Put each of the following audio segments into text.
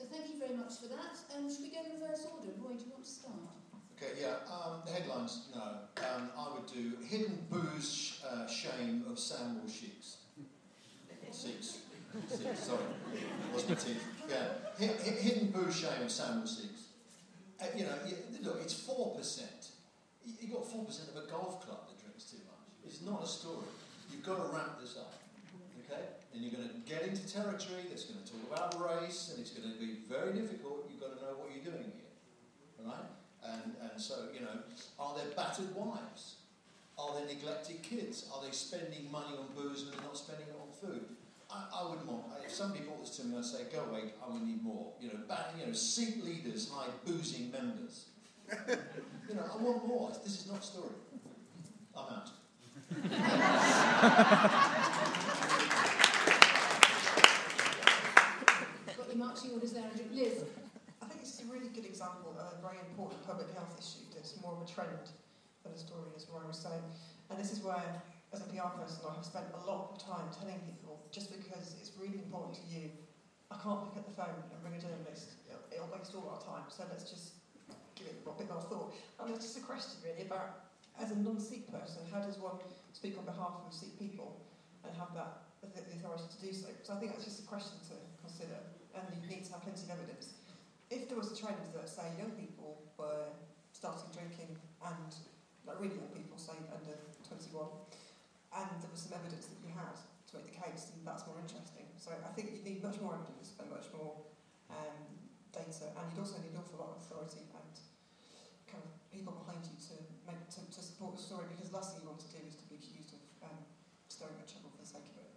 So thank you very much for that. Should we go in reverse order? Roy, do you want to start? Okay, yeah. The headlines, no. I would do hidden booze shame of Sandwell Sheiks. Six, sorry. Lost my teeth. Yeah. Hidden booze shame of Sandwell Sheiks. Look, it's 4%. You've got 4% of a golf club that drinks too much. It's not a story. You've got to ramp this up. Okay? And you're going to get into territory that's going to talk about race, and it's going to be very difficult. You've got to know what you're doing here. Right? And so, are there battered wives? Are there neglected kids? Are they spending money on booze and they're not spending it on food? I wouldn't want. If somebody brought this to me, I'd say, go away, I will need more. Seat leaders hide boozing members. I want more. This is not a story. I'm out. Got your marching orders there, Andrew. Liz. I think it's a really good example of a very important public health issue that's more of a trend than a story, as Roy was saying. And this is where, as a PR person, I have spent a lot of time telling people, just because it's really important to you, I can't pick up the phone and ring a journalist. It'll waste all our time. So let's just give it a bit more thought. And it's just a question, really, about, as a non-Sikh person, how does one speak on behalf of Sikh people and have that the authority to do so? So I think that's just a question to consider, and you need to have plenty of evidence. If there was a trend that, say, young people were starting drinking, and like really young people, say under 21, and there was some evidence that you had to make the case, then that's more interesting. So I think you need much more evidence and much more data, and you'd also need an awful lot of authority and kind of people behind you to support the story, because the last thing you want to do is to be accused of stirring up trouble for the sake of it.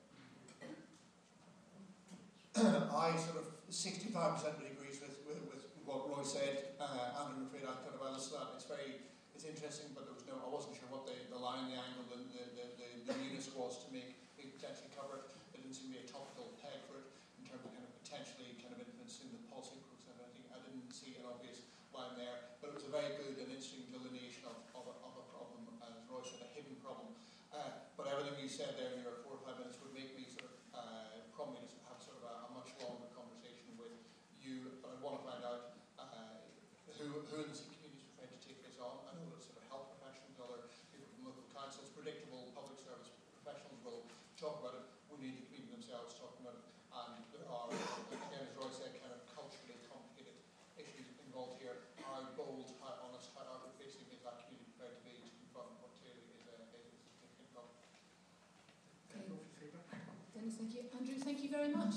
I sort of 65% agrees with what Roy said, and I'm afraid I've kind of understood that. It's interesting, but I wasn't sure what the line, the angle, the newness was to make me potentially cover it. There didn't seem to be a topical peg for it in terms of kind of potentially kind of influencing the policy process. I didn't see an obvious line there, but it was a very good and interesting delineation of a problem, as Roy said, a hidden problem. But everything you said there in your 4 or 5 minutes would make me sort of probably just have sort of a much longer conversation with you. But I want to find out who in the community is prepared to take this on. I know that sort of health professionals, other people from local councils, predictable public service professionals will talk about it. We need the community themselves talking about it. And there are, again, as Roy said, kind of culturally complicated issues involved here. How bold, how honest, how outward-facing is that community prepared to be to confront what clearly is a significant problem? Dennis, thank you. Andrew, thank you very much.